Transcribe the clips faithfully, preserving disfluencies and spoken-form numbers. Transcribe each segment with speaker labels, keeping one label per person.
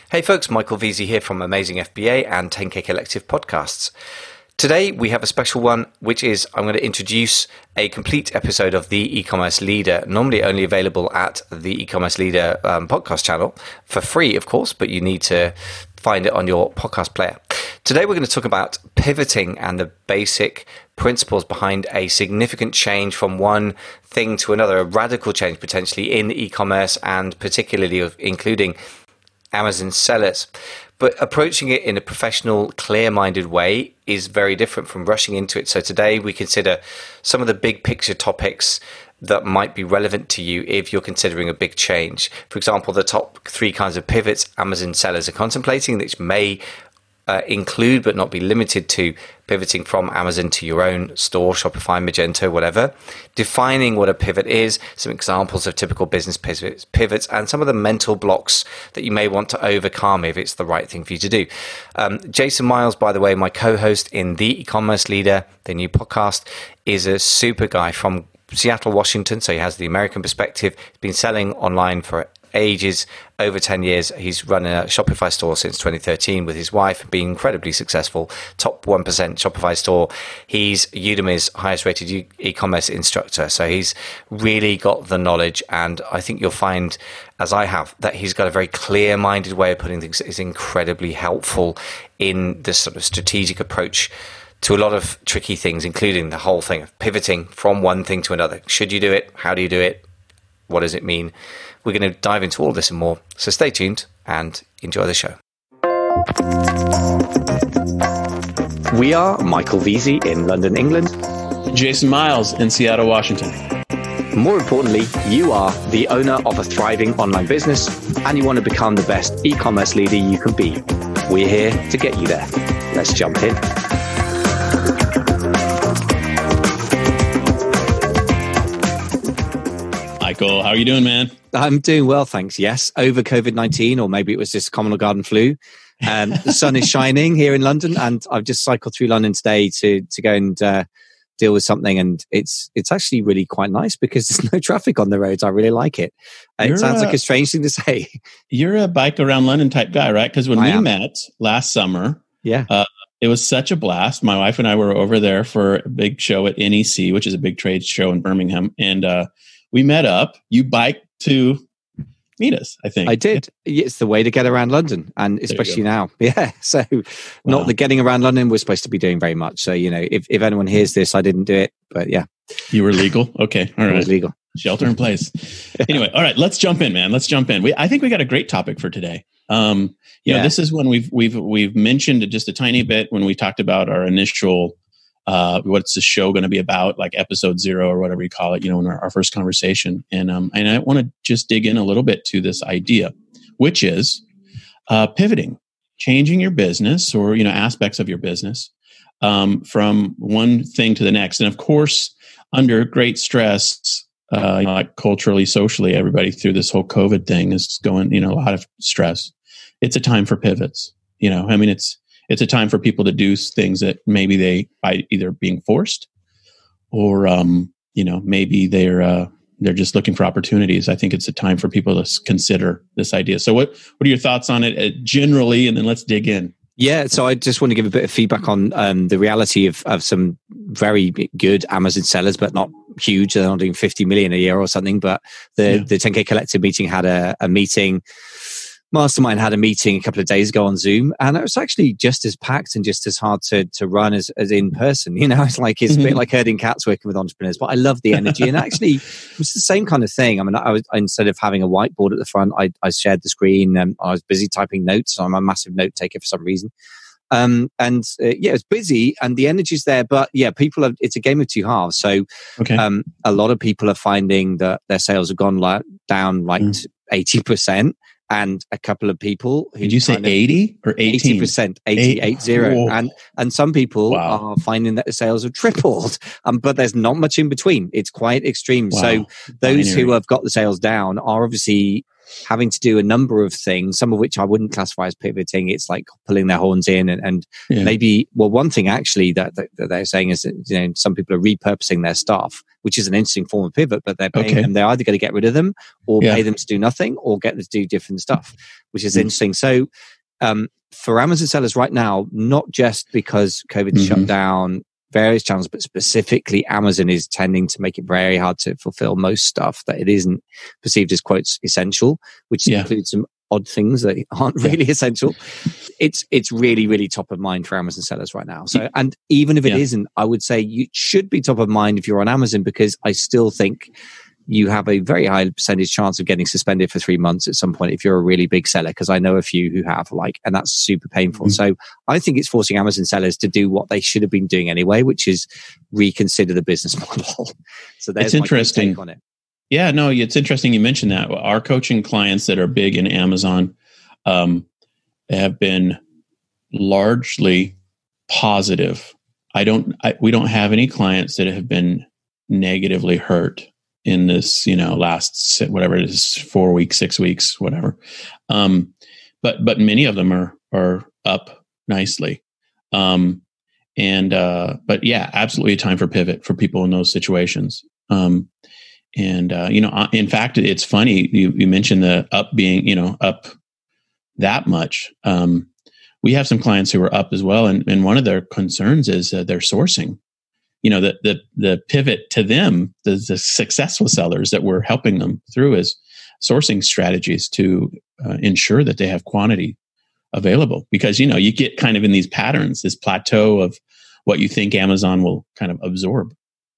Speaker 1: Hey folks, Michael Veazey here from Amazing F B A and ten K Collective podcasts. Today we have a special one, which is I'm going to introduce a complete episode of The E-Commerce Leader, normally only available at the E-Commerce Leader um, podcast channel, for free of course, but you need to find it on your podcast player. Today we're going to talk about pivoting and the basic principles behind a significant change from one thing to another, a radical change potentially in e-commerce and particularly of including Amazon sellers. But approaching it in a professional, clear-minded way is very different from rushing into it. So today we consider some of the big picture topics that might be relevant to you if you're considering a big change. For example, the top three kinds of pivots Amazon sellers are contemplating, which may Uh, include but not be limited to pivoting from Amazon to your own store, Shopify, Magento, whatever. Defining what a pivot is, some examples of typical business pivots, pivots, and some of the mental blocks that you may want to overcome if it's the right thing for you to do. Um, Jason Miles, by the way, my co-host in The E-Commerce Leader, the new podcast, is a super guy from Seattle, Washington. So he has the American perspective. He's been selling online for ages, over ten years. He's run a Shopify store since twenty thirteen with his wife, being incredibly successful, top one percent Shopify store. He's Udemy's highest rated e-commerce instructor. So he's really got the knowledge, and I think you'll find, as I have, that he's got a very clear-minded way of putting things that is incredibly helpful in this sort of strategic approach to a lot of tricky things, including the whole thing of pivoting from one thing to another. Should you do it? How do you do it? What does it mean? We're going to dive into all this and more. So stay tuned and enjoy the show. We are Michael Veazey in London, England.
Speaker 2: Jason Miles in Seattle, Washington.
Speaker 1: More importantly, you are the owner of a thriving online business and you want to become the best e-commerce leader you can be. We're here to get you there. Let's jump in.
Speaker 2: Michael, how are you doing, man?
Speaker 3: I'm doing well, thanks. Yes, over COVID nineteen, or maybe it was just common or garden flu. Um, the sun is shining here in London, and I've just cycled through London today to to go and uh, deal with something, and it's it's actually really quite nice because there's no traffic on the roads. I really like it. Uh, it sounds a, like a strange thing to say.
Speaker 2: You're a bike around London type guy, right? Because when I we am. met last summer,
Speaker 3: yeah,
Speaker 2: uh, it was such a blast. My wife and I were over there for a big show at N E C, which is a big trade show in Birmingham, and uh, we met up. You biked to meet us, I think.
Speaker 3: I did. It's the way to get around London, and especially now. Yeah. So wow. Not the getting around London we're supposed to be doing very much. So, you know, if, if anyone hears this, I didn't do it, but yeah.
Speaker 2: You were legal? Okay. All right.
Speaker 3: It was legal.
Speaker 2: Shelter in place. Anyway, all right, let's jump in, man. Let's jump in. We, I think we got a great topic for today. Um, you yeah. know, this is when we've, we've, we've mentioned just a tiny bit when we talked about our initial Uh, what's the show going to be about, like episode zero or whatever you call it, you know, in our, our first conversation. And um, and I want to just dig in a little bit to this idea, which is uh, pivoting, changing your business or, you know, aspects of your business um, from one thing to the next. And of course, under great stress, uh, you know, like culturally, socially, everybody through this whole COVID thing is going, you know, a lot of stress. It's a time for pivots. You know, I mean, it's, It's a time for people to do things that maybe they, by either being forced or, um, you know, maybe they're uh, they're just looking for opportunities. I think it's a time for people to consider this idea. So what, what are your thoughts on it uh, generally? And then let's dig in.
Speaker 3: Yeah, so I just want to give a bit of feedback on um, the reality of, of some very good Amazon sellers, but not huge. They're not doing fifty million a year or something. But the, yeah. the ten K Collective meeting had a, a meeting. Mastermind had a meeting a couple of days ago on Zoom, and it was actually just as packed and just as hard to to run as, as in person. You know, it's like it's mm-hmm. a bit like herding cats working with entrepreneurs, but I love the energy. And actually, it was the same kind of thing. I mean, I was instead of having a whiteboard at the front, I, I shared the screen, and I was busy typing notes. So I'm a massive note taker for some reason. Um, and uh, yeah, it's busy and the energy's there, but yeah, people are, it's a game of two halves. So, okay. um, a lot of people are finding that their sales have gone like, down like mm. eighty percent. And a couple of people who
Speaker 2: did you say eighty or eighteen?
Speaker 3: Eighty percent, eighty, eight zero,
Speaker 2: oh.
Speaker 3: and and some people
Speaker 2: wow.
Speaker 3: are finding that the sales have tripled, um, but there's not much in between. It's quite extreme. Wow. So those Binary. who have got the sales down are obviously having to do a number of things, some of which I wouldn't classify as pivoting. It's like pulling their horns in and, and yeah. maybe, well, one thing actually that, that, that they're saying is that, you know, some people are repurposing their staff, which is an interesting form of pivot, but they're paying
Speaker 2: okay.
Speaker 3: them. They're either going to get rid of them or
Speaker 2: yeah.
Speaker 3: pay them to do nothing or get them to do different stuff, which is mm-hmm. interesting. So, um, for Amazon sellers right now, not just because COVID mm-hmm. shut down various channels, but specifically Amazon is tending to make it very hard to fulfill most stuff that it isn't perceived as quotes essential, which yeah. includes some odd things that aren't really yeah. essential. It's it's really, really top of mind for Amazon sellers right now. So, and even if it yeah. isn't, I would say you should be top of mind if you're on Amazon, because I still think you have a very high percentage chance of getting suspended for three months at some point if you're a really big seller, because I know a few who have, like, and that's super painful. Mm-hmm. So I think it's forcing Amazon sellers to do what they should have been doing anyway, which is reconsider the business model. So there's
Speaker 2: it's interesting.
Speaker 3: Take on it.
Speaker 2: Yeah, no, it's interesting you mentioned that. Our coaching clients that are big in Amazon um, have been largely positive. I don't, I, we don't have any clients that have been negatively hurt in this, you know, last, whatever it is, four weeks, six weeks, whatever. Um, but, but many of them are, are up nicely. Um, and, uh, but yeah, absolutely a time for pivot for people in those situations. Um, and, uh, you know, in fact, it's funny. You, you mentioned the up being, you know, up that much. Um, we have some clients who are up as well. And, and one of their concerns is uh, their sourcing. You know, the, the, the pivot to them, the, the successful sellers that we're helping them through is sourcing strategies to uh, ensure that they have quantity available. Because, you know, you get kind of in these patterns, this plateau of what you think Amazon will kind of absorb.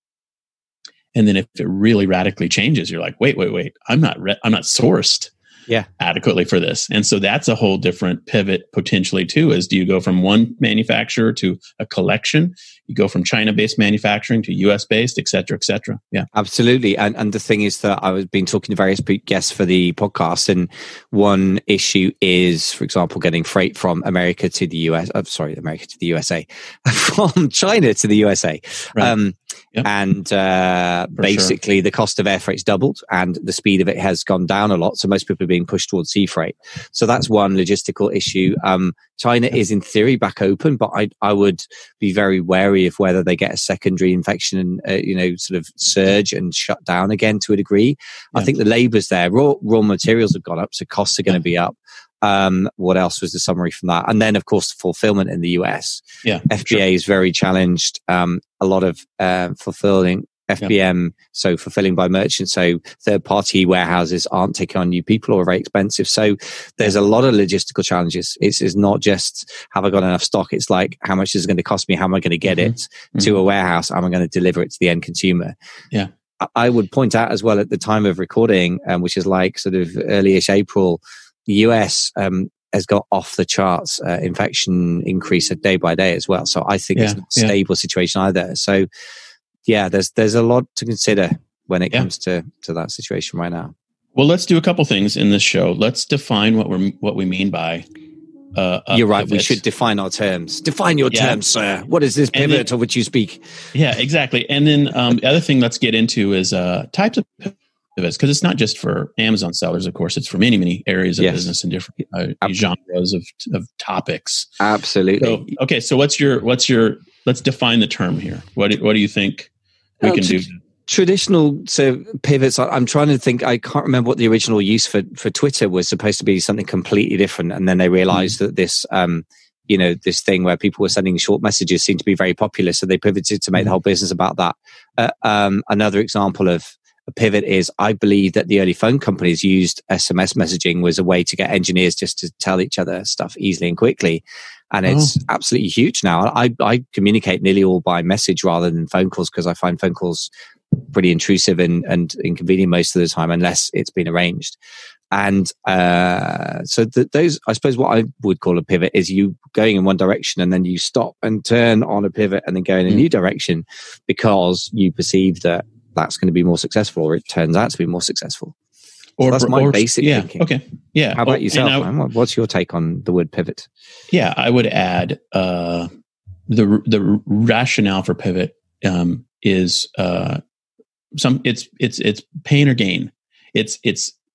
Speaker 2: And then if it really radically changes, you're like, wait, wait, wait, I'm not, re- I'm not sourced
Speaker 3: yeah.
Speaker 2: adequately for this. And so that's a whole different pivot potentially too, is do you go from one manufacturer to a collection? You go from China-based manufacturing to U S-based, et cetera, et cetera. Yeah,
Speaker 3: absolutely. And and the thing is that I've been talking to various guests for the podcast, and one issue is, for example, getting freight from America to the U S. Oh, sorry, America to the U S A, from China to the U S A.
Speaker 2: Right.
Speaker 3: Um,
Speaker 2: Yep.
Speaker 3: And uh, basically, sure. the cost of air freight's doubled, and the speed of it has gone down a lot. So most people are being pushed towards sea freight. So that's one logistical issue. Um, China yep. is in theory back open, but I I would be very wary of whether they get a secondary infection and uh, you know sort of surge and shut down again to a degree. Yep. I think the labour's there. Raw raw materials have gone up, so costs are going to yep. be up. Um, what else was the summary from that? And then, of course, the fulfillment in the U S.
Speaker 2: Yeah,
Speaker 3: F B A sure. is very challenged. Um, a lot of uh, fulfilling F B M, yeah. so fulfilling by merchants. So third-party warehouses aren't taking on new people or are very expensive. So there's a lot of logistical challenges. It's, it's not just have I got enough stock. It's like how much is it going to cost me? How am I going to get mm-hmm. it mm-hmm. to a warehouse? How am I going to deliver it to the end consumer?
Speaker 2: Yeah.
Speaker 3: I would point out as well at the time of recording, um, which is like sort of early-ish April, the U S um, has got off the charts uh, infection increase day by day as well. So I think yeah, it's not a yeah. stable situation either. So yeah, there's there's a lot to consider when it yeah. comes to to that situation right now.
Speaker 2: Well, let's do a couple things in this show. Let's define what we're what we mean by. Uh,
Speaker 3: You're right. Pivots. We should define our terms. Define your yeah. terms, sir. What is this pivot then, of which you speak?
Speaker 2: Yeah, exactly. And then um, the other thing let's get into is uh, types of pivots, because it's not just for Amazon sellers. Of course, it's for many, many areas of yes. business and different uh, genres of of topics.
Speaker 3: Absolutely.
Speaker 2: So, okay, so what's your what's your? Let's define the term here. What do, what do you think we oh, can do?
Speaker 3: Traditional so pivots. I'm trying to think. I can't remember what the original use for, for Twitter was supposed to be. Something completely different, and then they realized mm-hmm. that this, um, you know, this thing where people were sending short messages seemed to be very popular, so they pivoted to make mm-hmm. the whole business about that. Uh, um, another example of a pivot is I believe that the early phone companies used S M S messaging was a way to get engineers just to tell each other stuff easily and quickly. And it's oh. absolutely huge now. I, I communicate nearly all by message rather than phone calls because I find phone calls pretty intrusive and, and inconvenient most of the time unless it's been arranged. And uh, so th- those, I suppose what I would call a pivot is you going in one direction and then you stop and turn on a pivot and then go in a mm. new direction because you perceive that that's going to be more successful or it turns out to be more successful. Or so that's my or, basic
Speaker 2: yeah,
Speaker 3: thinking.
Speaker 2: Okay. Yeah.
Speaker 3: How about oh, yourself, I, man? What's your take on the word pivot?
Speaker 2: Yeah, I would add uh, the the rationale for pivot um, is uh, some it's it's it's pain or gain. It's it's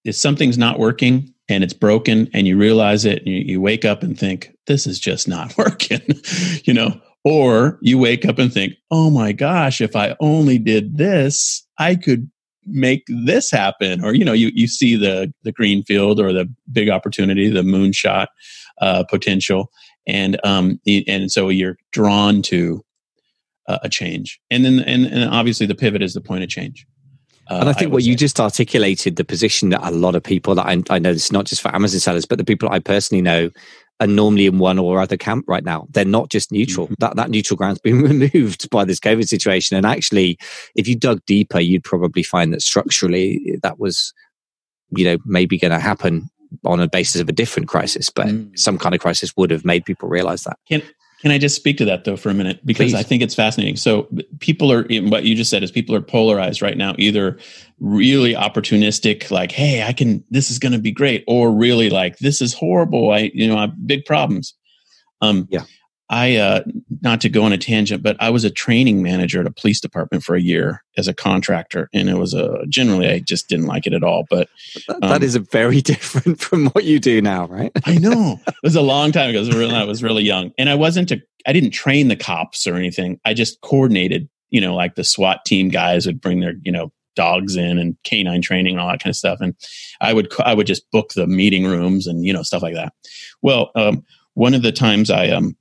Speaker 2: if something's not working and it's broken and you realize it and you, you wake up and think, this is just not working, you know, or you wake up and think, oh my gosh, if I only did this, I could make this happen. Or, you know, you, you see the, the green field or the big opportunity, the moonshot uh, potential. And, um, and so you're drawn to uh, a change. And then, and, and obviously the pivot is the point of change. Uh,
Speaker 3: and I think I what
Speaker 2: say.
Speaker 3: you just articulated, the position that a lot of people that I, I know, this is not just for Amazon sellers, but the people I personally know are normally in one or other camp right now. They're not just neutral. Mm-hmm. That that neutral ground's been removed by this COVID situation. And actually, if you dug deeper, you'd probably find that structurally that was, you know, maybe going to happen on a basis of a different crisis, but mm. some kind of crisis would have made people realize that.
Speaker 2: Can Can I just speak to that though for a minute? Because Please. I think it's fascinating. So people are, what you just said is people are polarized right now, either really opportunistic, like, hey, I can, this is going to be great, or really like, this is horrible. I, you know, I have big problems. Um,
Speaker 3: yeah.
Speaker 2: I, uh, not to go on a tangent, but I was a training manager at a police department for a year as a contractor. And it was a, generally, I just didn't like it at all. But
Speaker 3: um, that is a very different from what you do now, right?
Speaker 2: I know. It was a long time ago. It was really, I was really young. And I wasn't, a, I didn't train the cops or anything. I just coordinated, you know, like the SWAT team guys would bring their, you know, dogs in and canine training and all that kind of stuff. And I would, I would just book the meeting rooms and, you know, stuff like that. Well, um, one of the times I, um,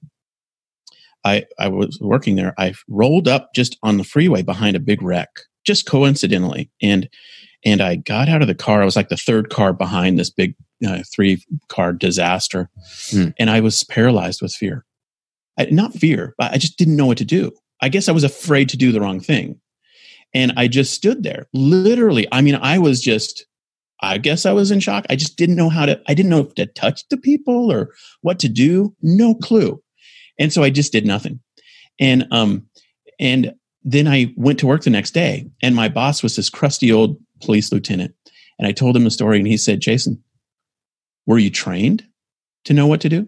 Speaker 2: I, I was working there, I rolled up just on the freeway behind a big wreck, just coincidentally. And and I got out of the car. I was like the third car behind this big uh, three-car disaster. Hmm. And I was paralyzed with fear. I, not fear, but I just didn't know what to do. I guess I was afraid to do the wrong thing. And I just stood there. Literally, I mean, I was just, I guess I was in shock. I just didn't know how to, I didn't know if to touch the people or what to do. No clue. And so I just did nothing. And um, and then I went to work the next day, and my boss was this crusty old police lieutenant. And I told him the story, and he said, Jason, were you trained to know what to do?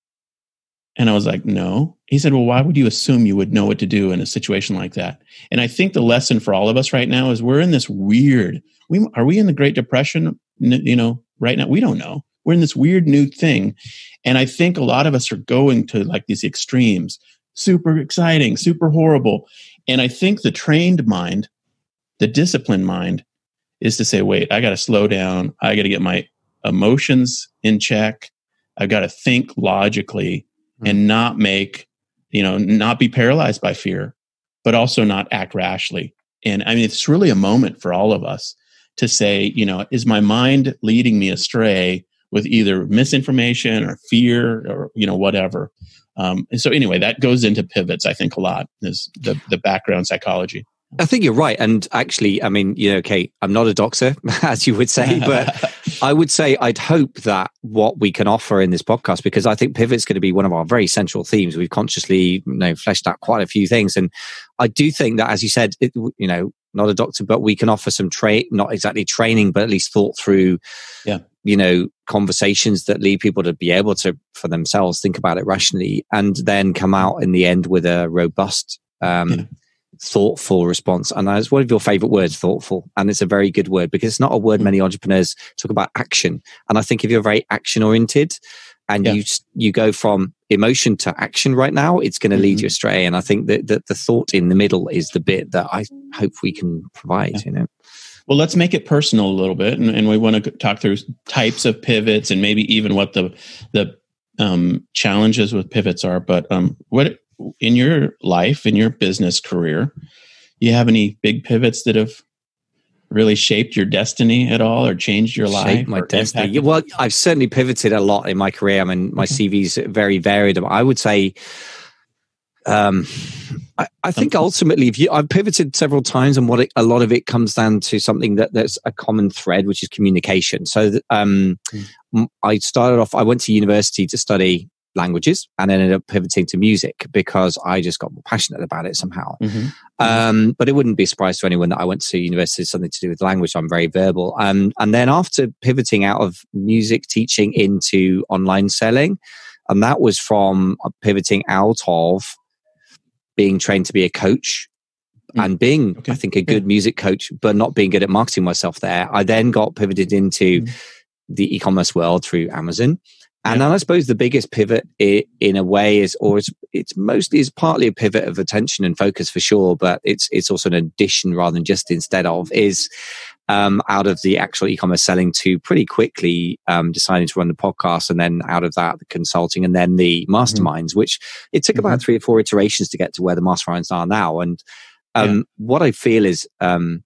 Speaker 2: And I was like, no. He said, well, why would you assume you would know what to do in a situation like that? And I think the lesson for all of us right now is we're in this weird, we, are we in the Great Depression, you know, right now? We don't know. We're in this weird new thing. And I think a lot of us are going to like these extremes, super exciting, super horrible. And I think the trained mind, the disciplined mind is to say, wait, I got to slow down. I got to get my emotions in check. I've got to think logically mm-hmm. and not make, you know, not be paralyzed by fear, but also not act rashly. And I mean, it's really a moment for all of us to say, you know, is my mind leading me astray with either misinformation or fear or, you know, whatever. Um, and so anyway, that goes into pivots, I think, a lot, is the, the background psychology.
Speaker 3: I think you're right. And actually, I mean, you know, Kate, I'm not a doctor, as you would say, but I would say I'd hope that what we can offer in this podcast, because I think pivot's going to be one of our very central themes. We've consciously, you know, fleshed out quite a few things. And I do think that, as you said, it, you know, not a doctor, but we can offer some trade, not exactly training, but at least thought through, yeah. you know, conversations that lead people to be able to, for themselves, think about it rationally, and then come out in the end with a robust, um, yeah. thoughtful response. And that's one of your favorite words, thoughtful. And it's a very good word, because it's not a word many entrepreneurs talk about action. And I think if you're very action oriented and yeah. you you go from emotion to action right now, it's going to mm-hmm. lead you astray. And I think that, that the thought in the middle is the bit that I hope we can provide, yeah. you know.
Speaker 2: Well, let's make it personal a little bit. And, and we want to talk through types of pivots and maybe even what the, the um, challenges with pivots are. But um, what in your life, in your business career, you have any big pivots that have really shaped your destiny at all, or changed your life?
Speaker 3: Shaped my destiny. Well, I've certainly pivoted a lot in my career. I mean, my okay. C V is very varied. I would say, um, I, I think ultimately, if you, I've pivoted several times, and what it, a lot of it comes down to something that that's a common thread, which is communication. So, that, um, mm. I started off. I went to university to study languages and ended up pivoting to music because I just got more passionate about it somehow. Mm-hmm. Um, but it wouldn't be a surprise to anyone that I went to university something to do with language. I'm very verbal. Um, and then after pivoting out of music teaching into online selling, and that was from pivoting out of being trained to be a coach, mm. and being, okay. I think, a good yeah. music coach, but not being good at marketing myself there, I then got pivoted into mm. the e-commerce world through Amazon. And yeah. then I suppose the biggest pivot i- in a way is, or it's, it's mostly is partly a pivot of attention and focus for sure, but it's it's also an addition rather than just instead of, is um, out of the actual e-commerce selling to pretty quickly um, deciding to run the podcast, and then out of that the consulting, and then the masterminds, mm-hmm. which it took mm-hmm. about three or four iterations to get to where the masterminds are now. And um, yeah. what I feel is um,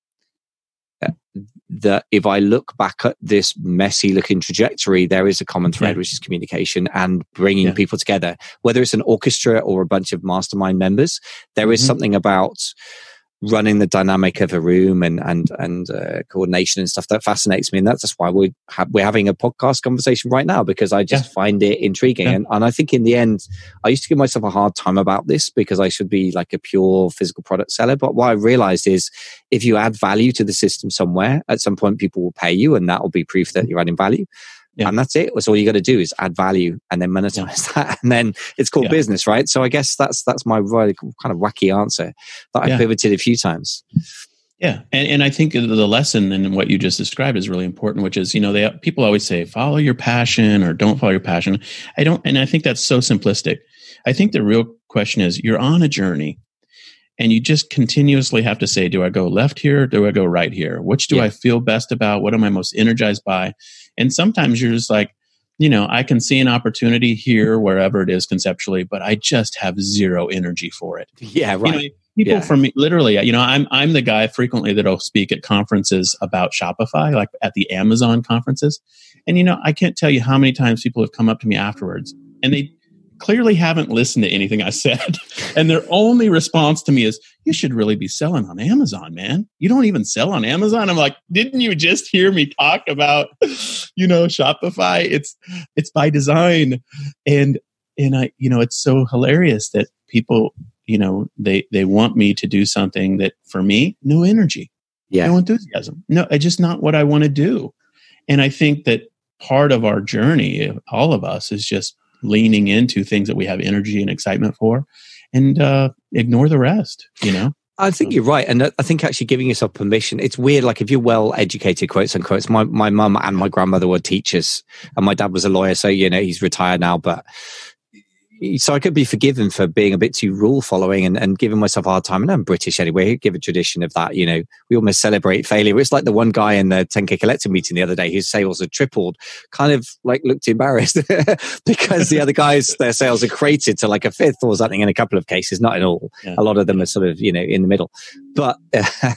Speaker 3: that if I look back at this messy looking trajectory, there is a common thread, yeah. which is communication and bringing yeah. people together, whether it's an orchestra or a bunch of mastermind members. There mm-hmm. is something about running the dynamic of a room and and and uh, coordination and stuff that fascinates me, and that's just why we ha- we're having a podcast conversation right now, because I just yeah. find it intriguing. Yeah. And, and I think in the end, I used to give myself a hard time about this because I should be like a pure physical product seller. But what I realized is, if you add value to the system somewhere, at some point people will pay you, and that will be proof that you're adding value. Yeah. And that's it. So all you got to do is add value and then monetize yeah. that, and then it's called yeah. business, right? So I guess that's that's my really kind of wacky answer that yeah. I pivoted a few times.
Speaker 2: Yeah, and and I think the lesson in what you just described is really important, which is, you know, they people always say follow your passion or don't follow your passion. I don't, and I think that's so simplistic. I think the real question is, you're on a journey, and you just continuously have to say, do I go left here? Or do I go right here? Which do yeah. I feel best about? What am I most energized by? And sometimes you're just like, you know, I can see an opportunity here, wherever it is conceptually, but I just have zero energy for it.
Speaker 3: Yeah, right.
Speaker 2: You know, people
Speaker 3: yeah.
Speaker 2: from me, literally, you know, I'm I'm the guy frequently that'll speak at conferences about Shopify, like at the Amazon conferences. And, you know, I can't tell you how many times people have come up to me afterwards, and they clearly haven't listened to anything I said. And their only response to me is, you should really be selling on Amazon, man. You don't even sell on Amazon. I'm like, didn't you just hear me talk about, you know, Shopify? It's, it's by design. And, and I, you know, it's so hilarious that people, you know, they, they want me to do something that, for me, no energy,
Speaker 3: yeah.
Speaker 2: no enthusiasm. No, it's just not what I want to do. And I think that part of our journey, all of us, is just leaning into things that we have energy and excitement for, and uh, ignore the rest, you know?
Speaker 3: I think you're right. And I think actually giving yourself permission, it's weird. Like if you're well educated, quotes unquote, my, my mum and my grandmother were teachers, and my dad was a lawyer. So, you know, he's retired now, but so I could be forgiven for being a bit too rule following and, and giving myself a hard time. And I'm British anyway, give a tradition of that. You know, we almost celebrate failure. It's like the one guy in the ten K Collective meeting the other day, whose sales had tripled, kind of like looked embarrassed because the other guys, their sales had created to like a fifth or something in a couple of cases, not in all. Yeah. A lot of them are sort of, you know, in the middle. But uh,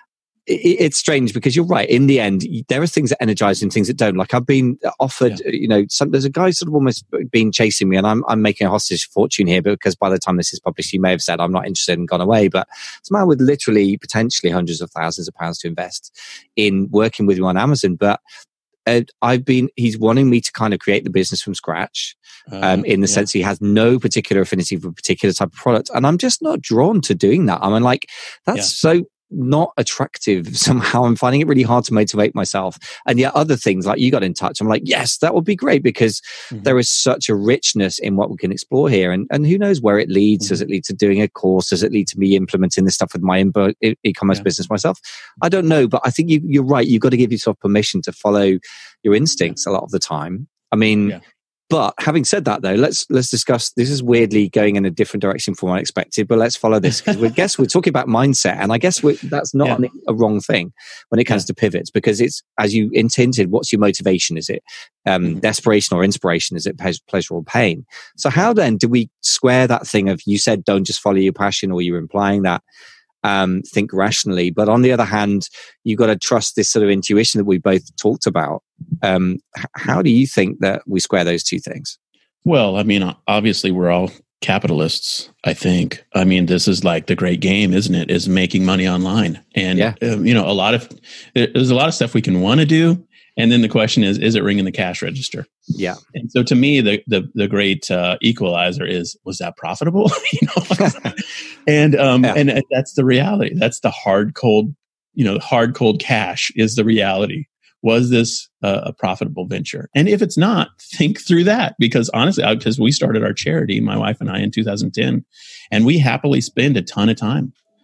Speaker 3: it's strange because you're right. In the end, there are things that energize and things that don't. Like I've been offered, yeah. you know, some, there's a guy sort of almost been chasing me, and I'm I'm making a hostage fortune here because by the time this is published, he may have said I'm not interested and gone away. But it's a man with literally potentially hundreds of thousands of pounds to invest in working with you on Amazon. But uh, I've been, he's wanting me to kind of create the business from scratch, um, uh, in the yeah. sense he has no particular affinity for a particular type of product, and I'm just not drawn to doing that. I mean, like that's yeah. so not attractive somehow. I'm finding it really hard to motivate myself. And yet other things like you got in touch, I'm like, yes, that would be great, because mm-hmm. there is such a richness in what we can explore here. And, and who knows where it leads? Mm-hmm. Does it lead to doing a course? Does it lead to me implementing this stuff with my e- e-commerce yeah. business myself? I don't know, but I think you, you're right. You've got to give yourself permission to follow your instincts yeah. a lot of the time. I mean, yeah. But having said that, though, let's let's discuss. This is weirdly going in a different direction from what I expected, but let's follow this, because we guess we're talking about mindset, and I guess we, that's not yeah. a wrong thing when it comes yeah. to pivots, because it's, as you intended, what's your motivation? Is it um, mm-hmm. desperation or inspiration? Is it pleasure or pain? So how then do we square that thing of, you said don't just follow your passion, or you're implying that, um, think rationally, but on the other hand, you've got to trust this sort of intuition that we both talked about. Um, how do you think that we square those two things?
Speaker 2: Well, I mean, obviously we're all capitalists, I think. I mean, this is like the great game, isn't it? Is making money online. And, yeah. um, you know, a lot of, there's a lot of stuff we can want to do. And then the question is, is it ringing the cash register?
Speaker 3: Yeah.
Speaker 2: And so to me, the the, the great uh, equalizer is, was that profitable? you know, and um, yeah. and that's the reality. That's the hard, cold, you know, hard, cold cash is the reality. Was this uh, a profitable venture? And if it's not, think through that. Because honestly, because we started our charity, my wife and I, in two thousand ten, and we happily spend a ton of time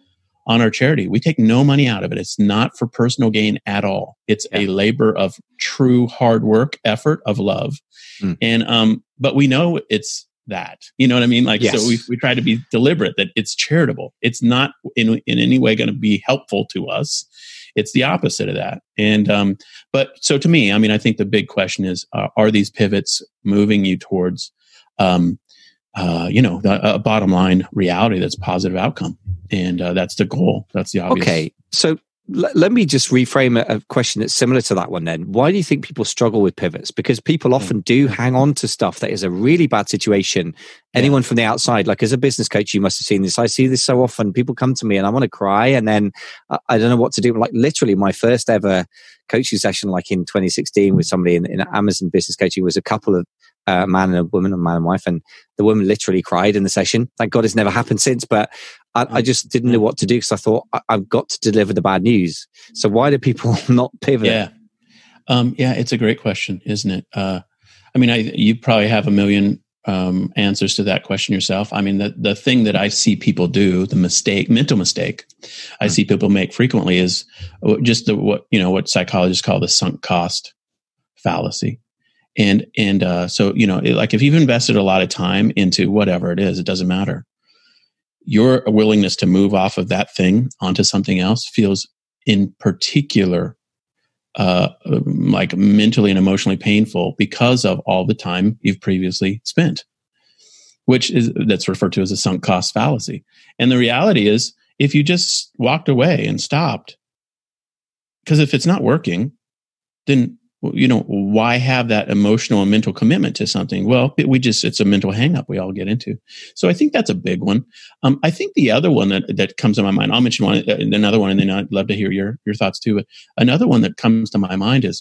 Speaker 2: on our charity. We take no money out of it. It's not for personal gain at all. It's yeah. a labor of true hard work, effort, of love. Mm. And, um, but we know it's that, you know what I mean? Like, yes. so we, we try to be deliberate that it's charitable. It's not in, in any way going to be helpful to us. It's the opposite of that. And, um, but so to me, I mean, I think the big question is, uh, are these pivots moving you towards, um, uh, you know, the, a bottom line reality that's positive outcome? And uh, that's the goal. That's the obvious.
Speaker 3: Okay. So l- let me just reframe a, a question that's similar to that one then. Why do you think people struggle with pivots? Because people often do hang on to stuff that is a really bad situation. Anyone yeah. from the outside, like as a business coach, you must have seen this. I see this so often. People come to me and I want to cry and then I, I don't know what to do. Like literally my first ever coaching session, like in twenty sixteen with somebody in, in Amazon business coaching, was a couple of a uh, man and a woman, a man and wife, and the woman literally cried in the session. Thank God it's never happened since, but I, I just didn't know what to do because I thought I, I've got to deliver the bad news. So why do people not pivot?
Speaker 2: Yeah, um, yeah, it's a great question, isn't it? Uh, I mean, I, you probably have a million um, answers to that question yourself. I mean, the the thing that I see people do, the mistake, mental mistake, I mm-hmm. see people make frequently is just the what you know what psychologists call the sunk cost fallacy. And, and, uh, so, you know, like if you've invested a lot of time into whatever it is, it doesn't matter. Your willingness to move off of that thing onto something else feels in particular, uh, like mentally and emotionally painful because of all the time you've previously spent, which is, that's referred to as a sunk cost fallacy. And the reality is if you just walked away and stopped, because if it's not working, then you know, why have that emotional and mental commitment to something? Well, it, we just, it's a mental hang-up we all get into. So I think that's a big one. Um, I think the other one that, that comes to my mind, I'll mention one, another one, and then I'd love to hear your, your thoughts too. But another one that comes to my mind is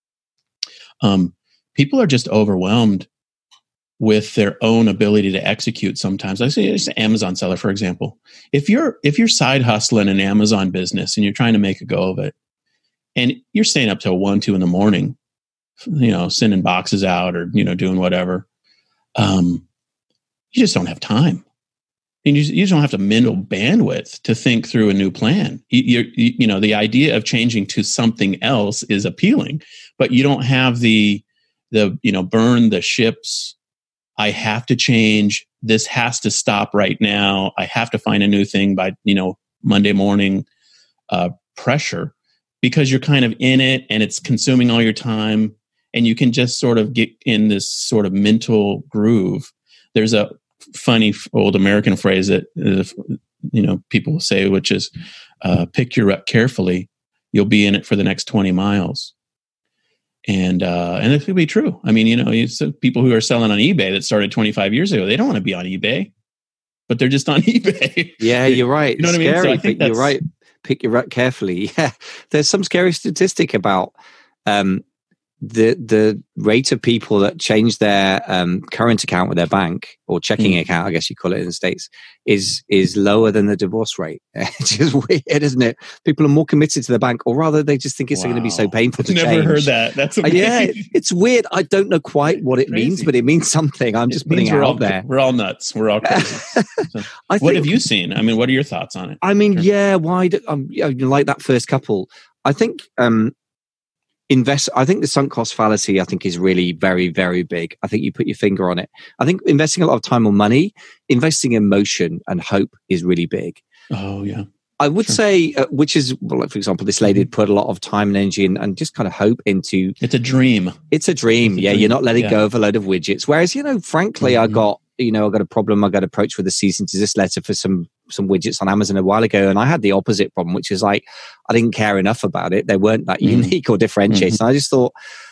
Speaker 2: um, people are just overwhelmed with their own ability to execute sometimes. I say it's an Amazon seller, for example. If you're, if you're side hustling an Amazon business and you're trying to make a go of it, and you're staying up till one, two in the morning, you know, sending boxes out or, you know, doing whatever. Um, you just don't have time. And you, you just don't have the mental bandwidth to think through a new plan. You, you, you know, the idea of changing to something else is appealing, but you don't have the, the, you know, burn the ships. I have to change. This has to stop right now. I have to find a new thing by, you know, Monday morning uh, pressure. Because you're kind of in it and it's consuming all your time and you can just sort of get in this sort of mental groove. There's a funny old American phrase that, uh, you know, people say, which is uh, pick your rep carefully. You'll be in it for the next twenty miles. And, uh, and it could be true. I mean, you know, it's people who are selling on eBay that started twenty-five years ago, they don't want to be on eBay, but they're just on eBay.
Speaker 3: Yeah, you're right.
Speaker 2: You know what
Speaker 3: Scary,
Speaker 2: I mean? So I think that's,
Speaker 3: you're right. Pick your rut carefully. Yeah, there's some scary statistic about um, the the rate of people that change their um, current account with their bank or checking mm. account, I guess you call it in the States, is is lower than the divorce rate. It's just weird, isn't it? People are more committed to the bank, or rather, they just think it's wow. going to be so painful to
Speaker 2: Never
Speaker 3: change.
Speaker 2: Never heard that. That's amazing.
Speaker 3: Uh, yeah, it's weird. I don't know quite what it Crazy. means, but it means something. I'm just it putting it out
Speaker 2: all,
Speaker 3: there.
Speaker 2: We're all nuts. We're all crazy. So, what think, have you seen? I mean, what are your thoughts on it?
Speaker 3: I mean, sure. yeah, why do um, you know, like that first couple? I think. Um, Invest. I think the sunk cost fallacy, I think, is really very, very big. I think you put your finger on it. I think investing a lot of time or money, investing in emotion and hope is really big.
Speaker 2: Oh, yeah.
Speaker 3: I would sure. say, uh, which is, well, like, for example, this lady had put a lot of time and energy and, and just kind of hope into.
Speaker 2: It's a dream.
Speaker 3: It's a dream. It's a yeah. Dream. You're not letting yeah. go of a load of widgets. Whereas, you know, frankly, mm-hmm. I got, you know, I got a problem. I got approached with a cease and desist letter for some, some widgets on Amazon a while ago. And I had the opposite problem, which is like, I didn't care enough about it. They weren't that mm-hmm. unique or differentiated. Mm-hmm. And I just thought,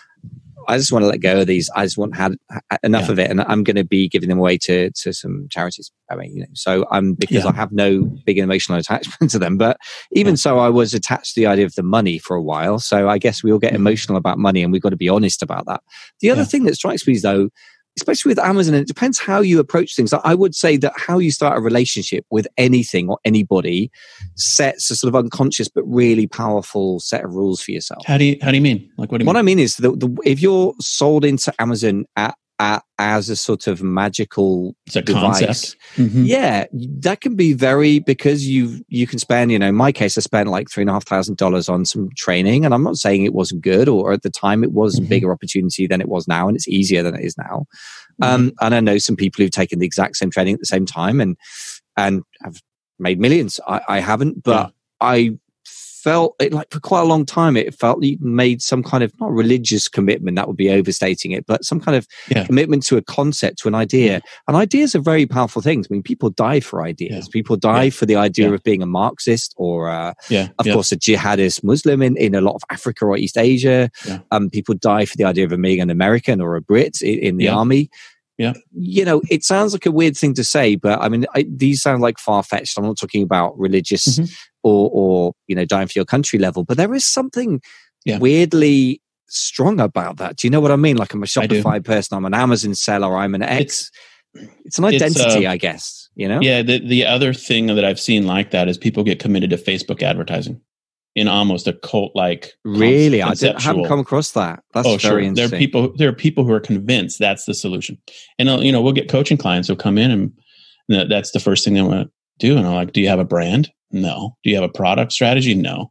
Speaker 3: I just want to let go of these. I just want had enough yeah. of it, and I'm going to be giving them away to to some charities. I mean, you know, so I'm because yeah. I have no big emotional attachment to them. But even yeah. so, I was attached to the idea of the money for a while. So I guess we all get mm-hmm. emotional about money, and we've got to be honest about that. The other yeah. thing that strikes me is though, especially with Amazon, and it depends how you approach things. I would say that how you start a relationship with anything or anybody sets a sort of unconscious but really powerful set of rules for yourself.
Speaker 2: How do you How do you mean? Like what do you
Speaker 3: what
Speaker 2: mean?
Speaker 3: I mean is that the, if you're sold into Amazon at uh, as a sort of magical
Speaker 2: it's a
Speaker 3: device.
Speaker 2: Concept. Mm-hmm.
Speaker 3: Yeah, that can be very, because you you can spend, you know, in my case, I spent like three and a half thousand dollars on some training, and I'm not saying it wasn't good, or at the time it was mm-hmm. a bigger opportunity than it was now, and it's easier than it is now. Mm-hmm. Um, and I know some people who've taken the exact same training at the same time and and have made millions. I, I haven't, but yeah. I felt it like for quite a long time, it felt you made some kind of, not religious commitment, that would be overstating it, but some kind of yeah. commitment to a concept, to an idea. And ideas are very powerful things. I mean, people die for ideas. Yeah. People die yeah. for the idea yeah. of being a Marxist or, uh, yeah. of yeah. course, a jihadist Muslim in, in a lot of Africa or East Asia. Yeah. Um, people die for the idea of being an American or a Brit in, in the
Speaker 2: yeah.
Speaker 3: army.
Speaker 2: Yeah.
Speaker 3: You know, it sounds like a weird thing to say, but I mean, I, these sound like far-fetched. I'm not talking about religious mm-hmm. or, or, you know, dying for your country level, but there is something yeah. weirdly strong about that. Do you know what I mean? Like, I'm a Shopify person, I'm an Amazon seller, I'm an X. It's, it's an identity, it's, uh, I guess, you know?
Speaker 2: Yeah. The, the other thing that I've seen like that is people get committed to Facebook advertising in almost a cult-like.
Speaker 3: Really? I, did, I haven't come across that. That's
Speaker 2: oh,
Speaker 3: very
Speaker 2: sure.
Speaker 3: interesting.
Speaker 2: There are people, there are people who are convinced that's the solution. And, uh, you know, we'll get coaching clients who'll come in and that's the first thing they want to do. And I'm like, do you have a brand? No. Do you have a product strategy? No.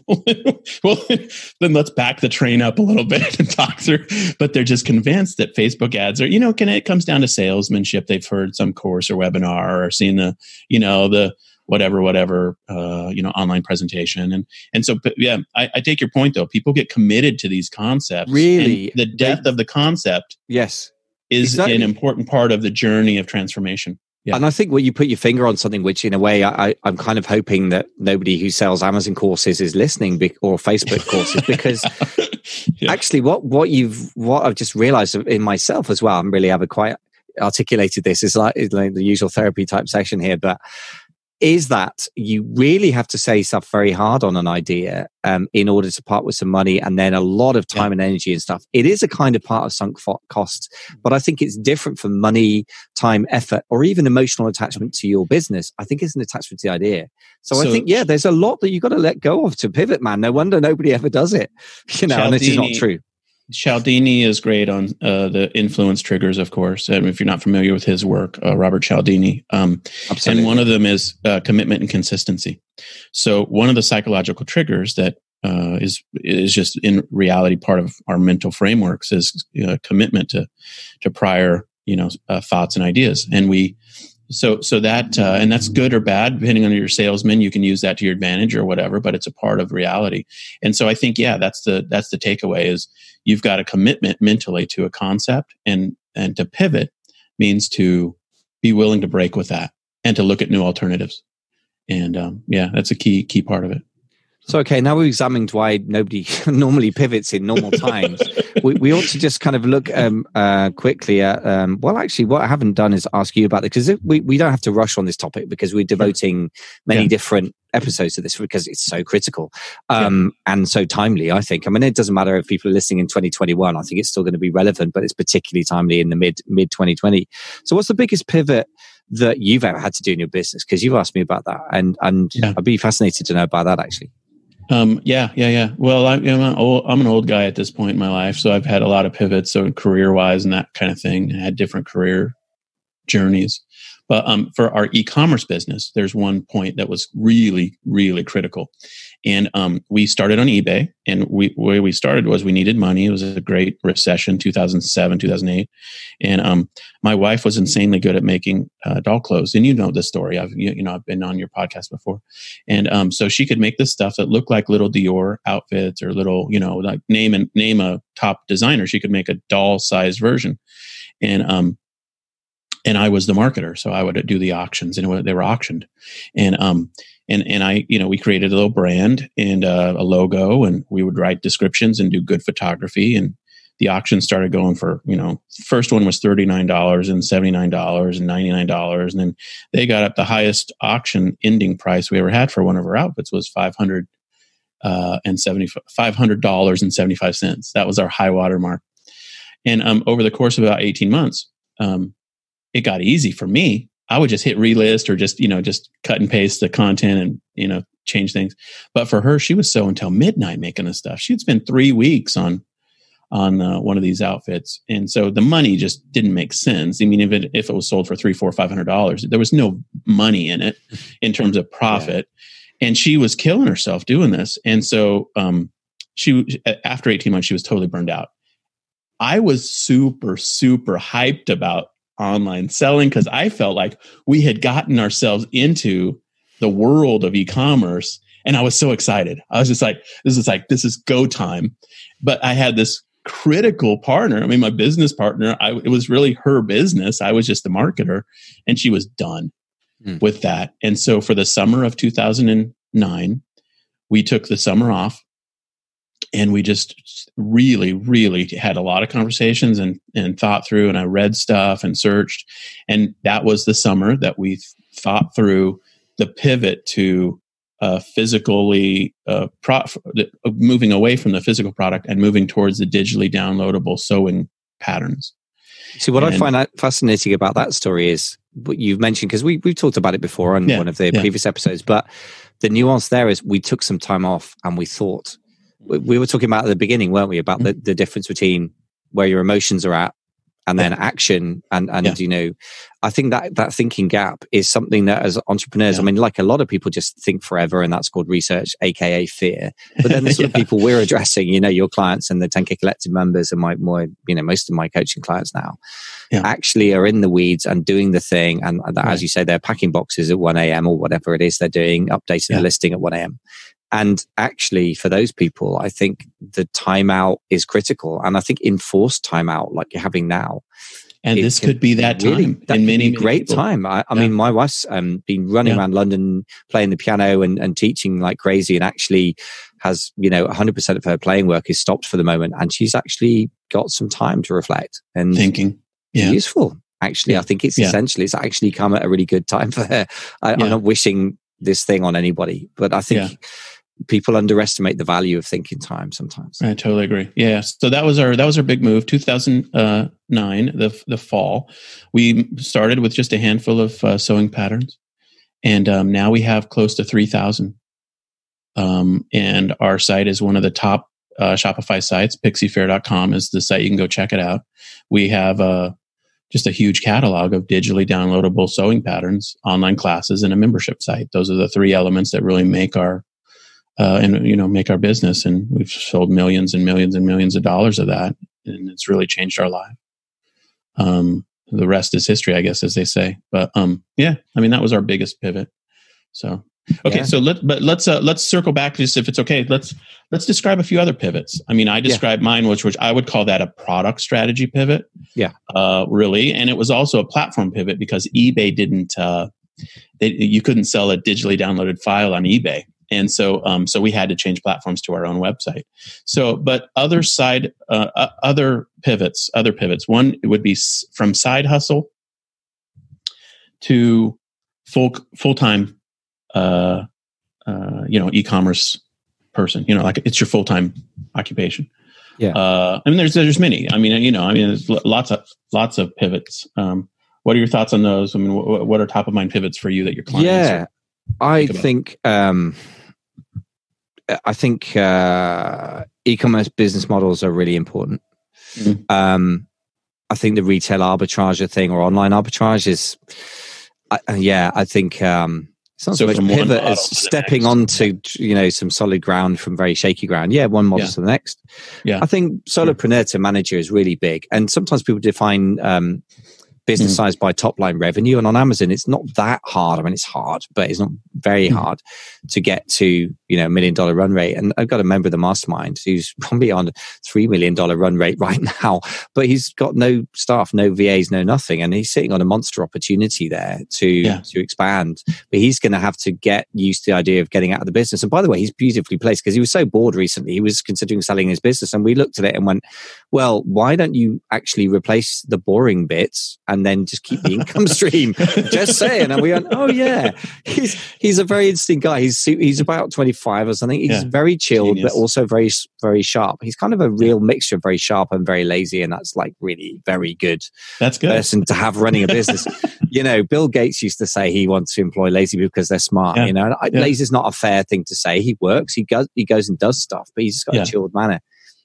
Speaker 2: Well, then let's back the train up a little bit and talk through. But they're just convinced that Facebook ads are, you know, can it comes down to salesmanship. They've heard some course or webinar or seen the, you know, the, whatever, whatever, uh, you know, online presentation. And, and so, yeah, I, I take your point though. People get committed to these concepts.
Speaker 3: Really?
Speaker 2: And the depth they, of the concept
Speaker 3: yes,
Speaker 2: is exactly. an important part of the journey of transformation. Yeah.
Speaker 3: And I think what you put your finger on something, which in a way, I, I'm kind of hoping that nobody who sells Amazon courses is listening be, or Facebook courses, because yeah. actually what, what you've, what I've just realized in myself as well, I'm really haven't quite articulated this, is like, it's like the usual therapy type session here, but is that you really have to say stuff very hard on an idea um, in order to part with some money, and then a lot of time yeah. and energy and stuff. It is a kind of part of sunk costs, but I think it's different from money, time, effort, or even emotional attachment to your business. I think it's an attachment to the idea. So, so I think, yeah, there's a lot that you've got to let go of to pivot, man. No wonder nobody ever does it. You know, Cialdini, and this is not true.
Speaker 2: Cialdini is great on uh, the influence triggers, of course. And if you're not familiar with his work, uh, Robert Cialdini. Um, and one of them is uh, commitment and consistency. So one of the psychological triggers that uh, is is just in reality part of our mental frameworks is uh, commitment to to prior, you know, uh, thoughts and ideas. And we So, so that, uh, and that's good or bad, depending on your salesman, you can use that to your advantage or whatever, but it's a part of reality. And so I think, yeah, that's the, that's the takeaway is you've got a commitment mentally to a concept, and, and to pivot means to be willing to break with that and to look at new alternatives. And, um, yeah, that's a key, key part of it.
Speaker 3: So, okay, now we've examined why nobody normally pivots in normal times. we, we ought to just kind of look um, uh, quickly at, um, well, actually, what I haven't done is ask you about it, because we, we don't have to rush on this topic because we're devoting many yeah. different episodes to this because it's so critical um, yeah. and so timely, I think. I mean, it doesn't matter if people are listening in twenty twenty-one. I think it's still going to be relevant, but it's particularly timely in the mid, mid twenty twenty. So what's the biggest pivot that you've ever had to do in your business? Because you've asked me about that, and, and yeah. I'd be fascinated to know about that, actually.
Speaker 2: Um, yeah, yeah, yeah. Well, I, I'm, an old, I'm an old guy at this point in my life, so I've had a lot of pivots, so career-wise and that kind of thing. I had different career journeys. But um, for our e-commerce business, there's one point that was really, really critical. And um, we started on eBay, and we where we started was we needed money. It was a great recession, two thousand seven, two thousand eight. And um, my wife was insanely good at making uh, doll clothes. And you know this story. I've you, you know I've been on your podcast before. And um, so she could make this stuff that looked like little Dior outfits or little, you know, like name and name a top designer. She could make a doll-sized version. And um, and I was the marketer, so I would do the auctions, and it, they were auctioned. And um. And and I, you know, we created a little brand and uh, a logo, and we would write descriptions and do good photography. And the auction started going for, you know, first one was thirty-nine dollars and seventy-nine dollars and ninety-nine dollars. And then they got up, the highest auction ending price we ever had for one of our outfits was five hundred dollars uh, and seventy-five five hundred dollars and seventy-five cents. That was our high water mark. And um, over the course of about eighteen months, um, it got easy for me. I would just hit relist or just, you know, just cut and paste the content and, you know, change things. But for her, she was so until midnight making this stuff. She'd spend three weeks on, on uh, one of these outfits. And so the money just didn't make sense. I mean, if it, if it was sold for three, four, five hundred dollars, there was no money in it in terms of profit. Yeah. And she was killing herself doing this. And so um, she, after eighteen months, she was totally burned out. I was super, super hyped about online selling because I felt like we had gotten ourselves into the world of e-commerce. And I was so excited. I was just like, this is like, this is go time. But I had this critical partner. I mean, my business partner, I, it was really her business. I was just the marketer, and she was done mm. with that. And so for the summer of two thousand nine, we took the summer off, and we just really, really had a lot of conversations and, and thought through, and I read stuff and searched. And that was the summer that we thought through the pivot to Uh, physically uh, pro- moving away from the physical product and moving towards the digitally downloadable sewing patterns.
Speaker 3: See, what
Speaker 2: and,
Speaker 3: I find out fascinating about that story is what you've mentioned, because we, we've talked about it before on
Speaker 2: yeah,
Speaker 3: one of the
Speaker 2: yeah.
Speaker 3: previous episodes, but the nuance there is we took some time off and we thought, we, we were talking about at the beginning, weren't we, about mm-hmm. the, the difference between where your emotions are at and then yeah. action. And, and yeah. you know, I think that that thinking gap is something that as entrepreneurs, yeah. I mean, like a lot of people just think forever, and that's called research, A K A fear. But then the sort yeah. of people we're addressing, you know, your clients and the ten K Collective members and my more, you know, most of my coaching clients now yeah. actually are in the weeds and doing the thing. And that, right. as you say, they're packing boxes at one a.m. or whatever it is they're doing, updating yeah. the listing at one a.m. And actually, for those people, I think the timeout is critical. And I think enforced timeout, like you're having now.
Speaker 2: And this could be that time.
Speaker 3: Really, that
Speaker 2: in many,
Speaker 3: be great
Speaker 2: people.
Speaker 3: time. I, I
Speaker 2: yeah.
Speaker 3: mean, my wife's um, been running yeah. around London, playing the piano and, and teaching like crazy, and actually has, you know, one hundred percent of her playing work is stopped for the moment. And she's actually got some time to reflect and
Speaker 2: thinking. Yeah.
Speaker 3: Useful. Actually, yeah. I think it's yeah. essentially, it's actually come at a really good time for her. I, yeah. I'm not wishing this thing on anybody, but I think yeah. people underestimate the value of thinking time sometimes.
Speaker 2: I totally agree. Yeah. So that was our that was our big move. two thousand nine, the the fall, we started with just a handful of uh, sewing patterns, and um, now we have close to three thousand. Um, and our site is one of the top uh, Shopify sites. Pixie Fair dot com is the site. You can go check it out. We have uh, just a huge catalog of digitally downloadable sewing patterns, online classes, and a membership site. Those are the three elements that really make our Uh, and, you know, make our business. And we've sold millions and millions and millions of dollars of that. And it's really changed our life. Um, the rest is history, I guess, as they say. But um, yeah, I mean, that was our biggest pivot. So, okay. Yeah. So let, but let's, uh, let's circle back just if it's okay. Let's, let's describe a few other pivots. I mean, I described yeah. mine, which, which I would call that a product strategy pivot.
Speaker 3: Yeah.
Speaker 2: Uh, really. And it was also a platform pivot because eBay didn't, uh, they, you couldn't sell a digitally downloaded file on eBay. And so, um, so we had to change platforms to our own website. So, but other side, uh, uh, other pivots, other pivots. One would be s- from side hustle to full full time, uh, uh, you know, e-commerce person. You know, like it's your full time occupation.
Speaker 3: Yeah.
Speaker 2: Uh, I mean, there's there's many. I mean, you know, I mean, there's lots of lots of pivots. Um, what are your thoughts on those? I mean, what, what are top of mind pivots for you that your clients?
Speaker 3: Yeah, I think. Um, I think uh, e-commerce business models are really important. Mm-hmm. Um, I think the retail arbitrage thing or online arbitrage is, uh, yeah, I think um, it's not so, so much pivot as stepping onto, you know, some solid ground from very shaky ground. Yeah, one model yeah. to the next.
Speaker 2: Yeah,
Speaker 3: I think solopreneur to manager is really big, and sometimes people define um, business mm. size by top line revenue, and on Amazon it's not that hard. I mean, it's hard, but it's not very mm. hard to get to, you know, a million dollar run rate. And I've got a member of the mastermind who's probably on a three million dollar run rate right now, but he's got no staff, no V As, no nothing, and he's sitting on a monster opportunity there to yeah. to expand. But he's going to have to get used to the idea of getting out of the business. And by the way, he's beautifully placed because he was so bored recently. He was considering selling his business, and we looked at it and went, well, why don't you actually replace the boring bits and then just keep the income stream? Just saying. And we went, oh yeah, he's he's a very interesting guy. He's he's about twenty-five or something. He's yeah. very chilled, Genius. But also very very sharp. He's kind of a real mixture of very sharp and very lazy, and that's like really very good.
Speaker 2: That's good
Speaker 3: person to have running a business. You know, Bill Gates used to say he wants to employ lazy people because they're smart. Yeah. You know, yeah. lazy is not a fair thing to say. He works, he goes, he goes and does stuff, but he's got yeah. a chilled manner.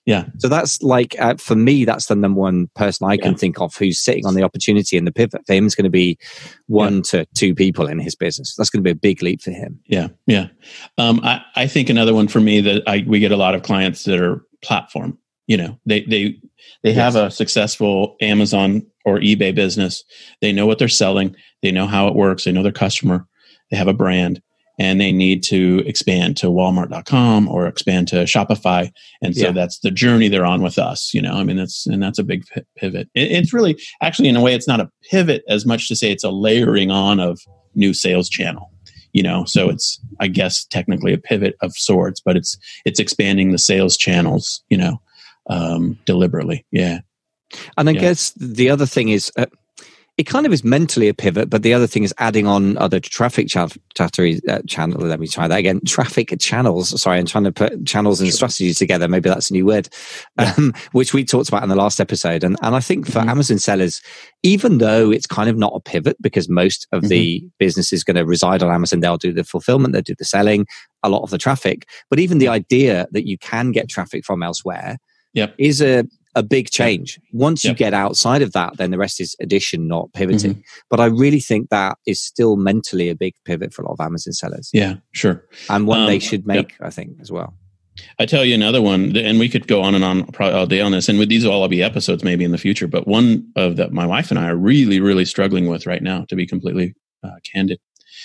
Speaker 2: Yeah.
Speaker 3: So that's like, uh, for me, that's the number one person I yeah. can think of who's sitting on the opportunity, and the pivot for him is going to be one yeah. to two people in his business. That's going to be a big leap for him.
Speaker 2: Yeah. Yeah. Um, I, I think another one for me that I, we get a lot of clients that are platform, you know, they, they, they yes. have a successful Amazon or eBay business. They know what they're selling. They know how it works. They know their customer. They have a brand. And they need to expand to Walmart dot com or expand to Shopify. And so yeah. that's the journey they're on with us, you know, I mean, that's, and that's a big pivot. It, it's really, actually, in a way, it's not a pivot as much to say it's a layering on of new sales channel, you know, so it's, I guess, technically a pivot of sorts, but it's, it's expanding the sales channels, you know, um, deliberately. Yeah.
Speaker 3: And I
Speaker 2: yeah.
Speaker 3: guess the other thing is, uh, it kind of is mentally a pivot, but the other thing is adding on other traffic ch- chattery, uh, channel. Let me try that again. Traffic channels. Sorry, I'm trying to put channels and sure. strategies together. Maybe that's a new word, yeah. um, which we talked about in the last episode. And and I think for mm-hmm. Amazon sellers, even though it's kind of not a pivot because most of mm-hmm. the business is going to reside on Amazon, they'll do the fulfillment, they'll do the selling, a lot of the traffic. But even the idea that you can get traffic from elsewhere
Speaker 2: yep.
Speaker 3: is a a big change. Once
Speaker 2: yep.
Speaker 3: you get outside of that, then the rest is addition, not pivoting.
Speaker 2: Mm-hmm.
Speaker 3: But I really think that is still mentally a big pivot for a lot of Amazon sellers.
Speaker 2: Yeah, sure.
Speaker 3: And one um, they should make,
Speaker 2: yep.
Speaker 3: I think, as well.
Speaker 2: I tell you another one, and we could go on and on probably all day on this, and with these will all be episodes maybe in the future, but one of that my wife and I are really, really struggling with right now, to be completely uh, candid,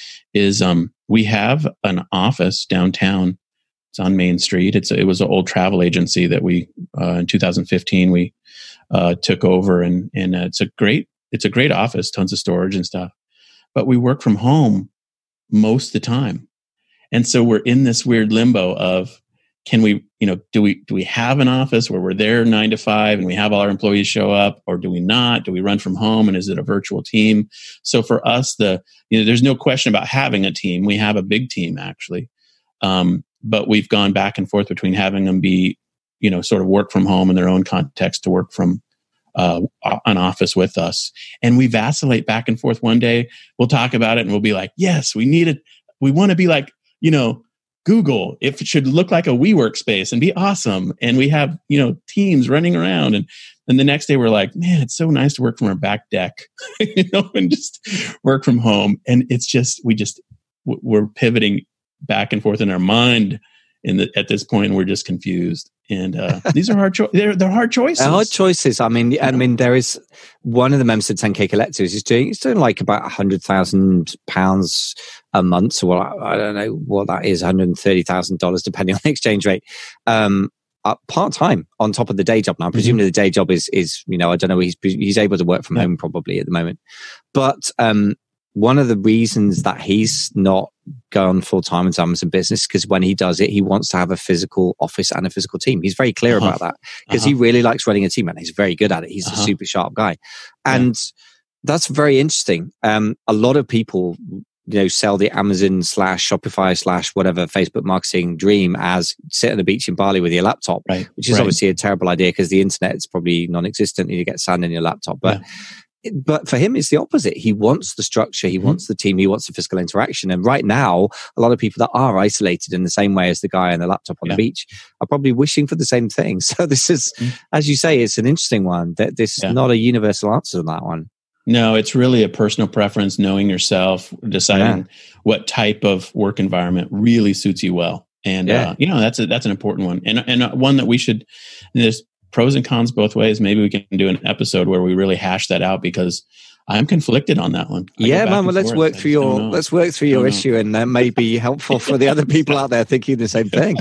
Speaker 2: is um, we have an office downtown. It's on Main Street. It's it was an old travel agency that we uh, in two thousand fifteen we uh, took over, and and uh, it's a great it's a great office, tons of storage and stuff. But we work from home most of the time, and so we're in this weird limbo of can we you know do we do we have an office where we're there nine to five and we have all our employees show up, or do we not? Do we run from home, and is it a virtual team? So for us, the you know there's no question about having a team. We have a big team actually. Um, But we've gone back and forth between having them be, you know, sort of work from home in their own context to work from uh, an office with us. And we vacillate back and forth. One day we'll talk about it and we'll be like, yes, we need it. We want to be like, you know, Google. It should look like a WeWork space and be awesome. And we have, you know, teams running around. And then the next day we're like, man, it's so nice to work from our back deck, you know, and just work from home. And it's just, we just, we're pivoting back and forth in our mind in the, at this point, we're just confused. And uh, these are hard choices. They're, they're hard choices.
Speaker 3: They're hard choices. I mean, I mean, there is one of the members of ten K Collectives is doing, he's doing like about a hundred thousand pounds a month. So what, I don't know what that is, one hundred thirty thousand dollars, depending on the exchange rate. Um, uh, part-time on top of the day job. Now, presumably mm-hmm. the day job is, is, you know, I don't know, he's, he's able to work from yeah. home probably at the moment. But, um, one of the reasons that he's not gone full time into Amazon business, because when he does it, he wants to have a physical office and a physical team. He's very clear uh-huh. about that because uh-huh. he really likes running a team and he's very good at it. He's uh-huh. a super sharp guy. And yeah. that's very interesting. Um, a lot of people, you know, sell the Amazon slash Shopify slash whatever Facebook marketing dream as sit on the beach in Bali with your laptop,
Speaker 2: right.
Speaker 3: which is
Speaker 2: right.
Speaker 3: obviously a terrible idea because the internet is probably non-existent and you get sand in your laptop. But yeah. But for him, it's the opposite. He wants the structure. He mm-hmm. wants the team. He wants the physical interaction. And right now, a lot of people that are isolated in the same way as the guy on the laptop on yeah. the beach are probably wishing for the same thing. So this is, mm-hmm. as you say, it's an interesting one. That this is yeah. not a universal answer to that one.
Speaker 2: No, it's really a personal preference, knowing yourself, deciding yeah. what type of work environment really suits you well. And, yeah. uh, you know, that's a, that's an important one. And, and one that we should, there's pros and cons both ways. Maybe we can do an episode where we really hash that out because I'm conflicted on that one. I
Speaker 3: yeah, man. Well, let's work through your let's work through your issue, and that may be helpful for the other people out there thinking the same thing.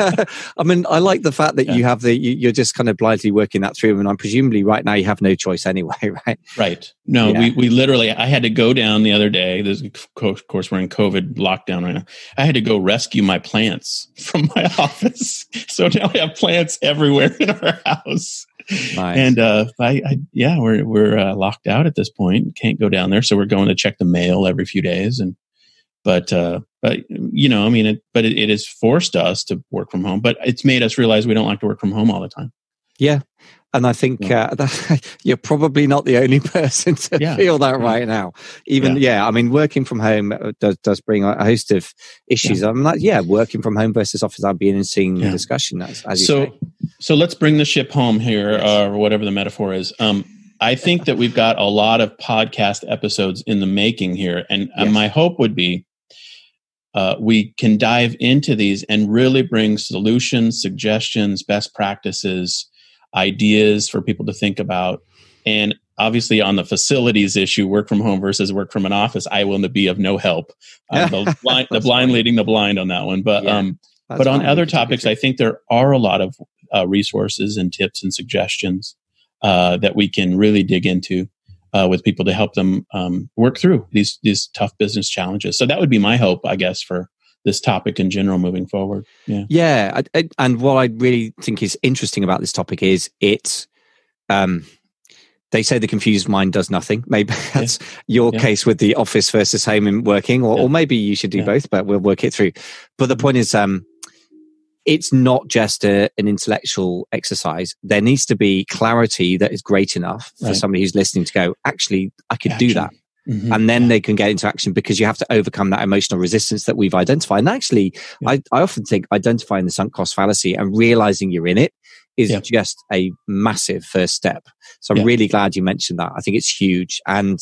Speaker 3: I mean, I like the fact that yeah. you have the you, you're just kind of blithely working that through, and I'm presumably right now you have no choice anyway, right?
Speaker 2: Right. No, yeah. we we literally. I had to go down the other day. There's, of course, we're in COVID lockdown right now. I had to go rescue my plants from my office, so now we have plants everywhere in our house. Nice. And uh, I, I, yeah, we're we're uh, locked out at this point. Can't go down there, so we're going to check the mail every few days. And but uh, but you know, I mean, it, but it, it has forced us to work from home. But it's made us realize we don't like to work from home all the time.
Speaker 3: Yeah, And I think yeah. uh, that, you're probably not the only person to yeah. feel that right now. Even, yeah. yeah, I mean, working from home does, does bring a host of issues. Yeah. I'm like, yeah, working from home versus office, I'd be an interesting yeah. discussion. As, as you
Speaker 2: so,
Speaker 3: say.
Speaker 2: So let's bring the ship home here, yes. uh, or whatever the metaphor is. Um, I think that we've got a lot of podcast episodes in the making here. And uh, yes. my hope would be uh, we can dive into these and really bring solutions, suggestions, best practices, ideas for people to think about. And obviously on the facilities issue, work from home versus work from an office, I will be of no help. Uh, the blind, the blind leading the blind on that one. But yeah, um, but on other topics, I think there are a lot of uh, resources and tips and suggestions uh, that we can really dig into uh, with people to help them um, work through these these tough business challenges. So that would be my hope, I guess, for this topic in general moving forward. Yeah.
Speaker 3: Yeah. I, I, and what I really think is interesting about this topic is it's, um, they say the confused mind does nothing. Maybe that's yeah. your yeah. case with the office versus home and working, or, yeah. or maybe you should do yeah. both, but we'll work it through. But the point is, um, it's not just a, an intellectual exercise. There needs to be clarity that is great enough for right. somebody who's listening to go, actually, I could Action. do that. Mm-hmm. And then yeah. they can get into action, because you have to overcome that emotional resistance that we've identified. And actually, yeah. I, I often think identifying the sunk cost fallacy and realizing you're in it is yeah. just a massive first step. So I'm yeah. really glad you mentioned that. I think it's huge. And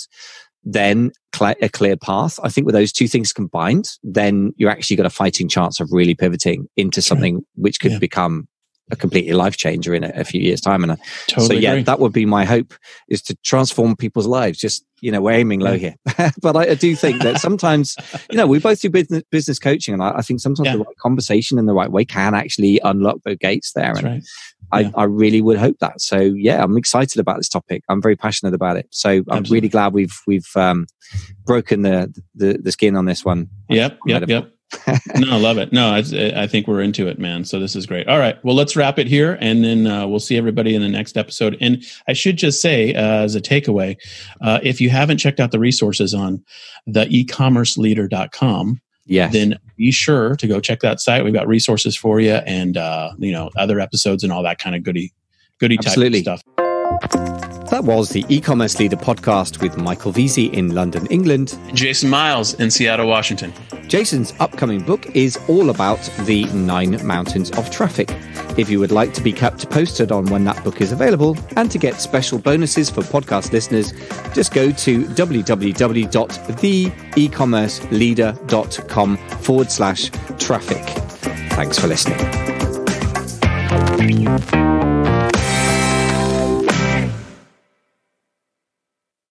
Speaker 3: then cl- a clear path. I think with those two things combined, then you're actually got a fighting chance of really pivoting into something right. which could yeah. become a completely life changer in a, a few years' time. And
Speaker 2: totally
Speaker 3: so, yeah,
Speaker 2: agree.
Speaker 3: that would be my hope, is to transform people's lives. Just, you know, we're aiming low yeah. here. But I, I do think that sometimes, you know, we both do business, business coaching. And I, I think sometimes yeah. the right conversation in the right way can actually unlock the gates there.
Speaker 2: That's
Speaker 3: and
Speaker 2: right. yeah.
Speaker 3: I, I really would hope that. So, yeah, I'm excited about this topic. I'm very passionate about it. So I'm Absolutely. really glad we've we've um, broken the, the the skin on this one.
Speaker 2: Yep, yep, yep. No, I love it. No, I, I think we're into it, man. So this is great. All right. Well, let's wrap it here, and then uh, we'll see everybody in the next episode. And I should just say, uh, as a takeaway, uh, if you haven't checked out the resources on the e commerce leader dot com,
Speaker 3: yes.
Speaker 2: then be sure to go check that site. We've got resources for you, and uh, you know, other episodes and all that kind of goody, goody type
Speaker 3: Absolutely.
Speaker 2: stuff.
Speaker 3: That was the E-commerce Leader podcast with Michael Veazey in London, England.
Speaker 2: And Jason Miles in Seattle, Washington.
Speaker 3: Jason's upcoming book is all about the nine mountains of traffic. If you would like to be kept posted on when that book is available and to get special bonuses for podcast listeners, just go to www.the-ecommerceleader.com forward slash traffic. Thanks for listening.